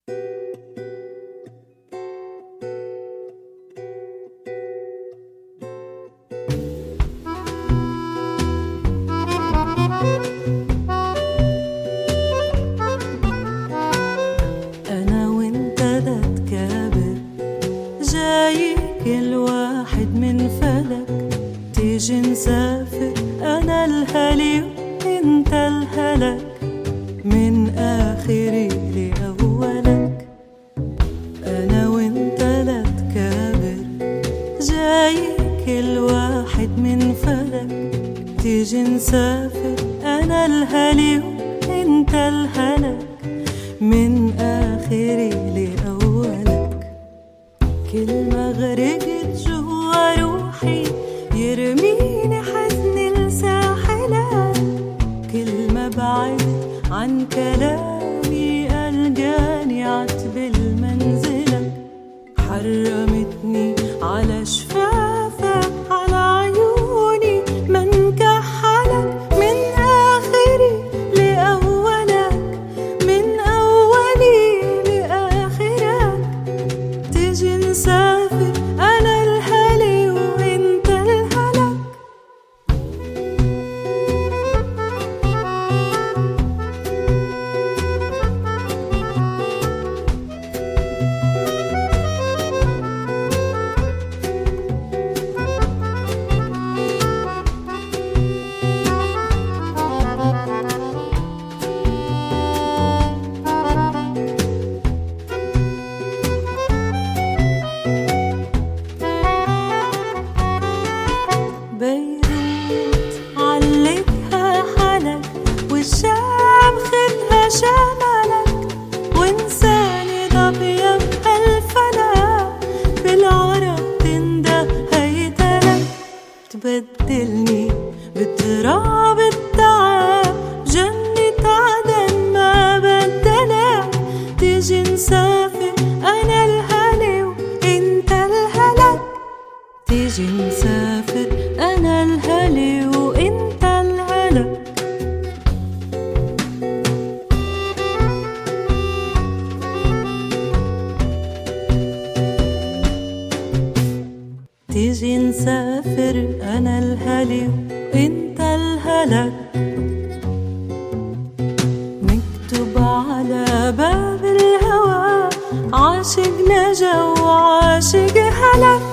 أنا وإنت ده تكابر، جاي كل واحد من فلك، تيجي نسافر أنا الهلي وإنت الهلك، من آخري لأولك. أنا وإنت لا تكابر، جاي كل واحد من فلك، تيجي نسافر أنا الهلي وإنت الهلك، من آخري لأولك. كل ما غرقت جوا روحي يرميني حزن الساحلات، كل ما بعدت عن كلامي ألقاني عتب المنزلك، حرمتني على شفافك على عيوني ما انكحلك، من آخري لأولك، من أولي لآخرك. تيجي نسافر أنا الهلي وإنت الهلك. بيروت علقها حلك، والشام خدها شمالك، وانساني ضبيب هالفلك، بالعرب تنده هيتلك. تبدلني بتراب التعب، جنة عدن ما بدلك. تيجي نسافر أنا الهلي وإنت الهلك، تيجي نسافر أنا الهلي وإنت الهلك. تيجي نسافر أنا الهلي وإنت الهلك، نكتب على باب الهوى عاشق نجا وعاشق هلك.